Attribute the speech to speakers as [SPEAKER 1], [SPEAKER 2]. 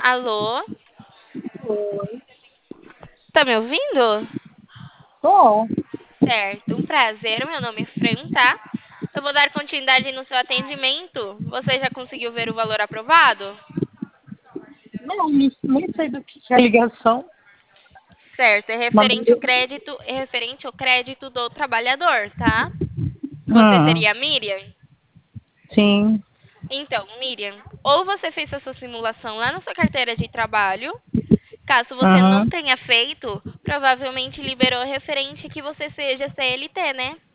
[SPEAKER 1] Alô?
[SPEAKER 2] Oi.
[SPEAKER 1] Tá me ouvindo?
[SPEAKER 2] Tô.
[SPEAKER 1] Certo, um prazer. Meu nome é Fran, tá? Eu vou dar continuidade no seu atendimento. Você já conseguiu ver o valor aprovado?
[SPEAKER 2] Não, nem sei do que é a ligação.
[SPEAKER 1] Certo,
[SPEAKER 2] Mandei.
[SPEAKER 1] é referente ao crédito do trabalhador, tá? Você
[SPEAKER 2] Ah,
[SPEAKER 1] seria a Miriam?
[SPEAKER 2] sim.
[SPEAKER 1] Então, Miriam, ou você fez a sua simulação lá na sua carteira de trabalho. Caso você não
[SPEAKER 2] Aham.
[SPEAKER 1] tenha feito, provavelmente liberou referente que você seja CLT, né?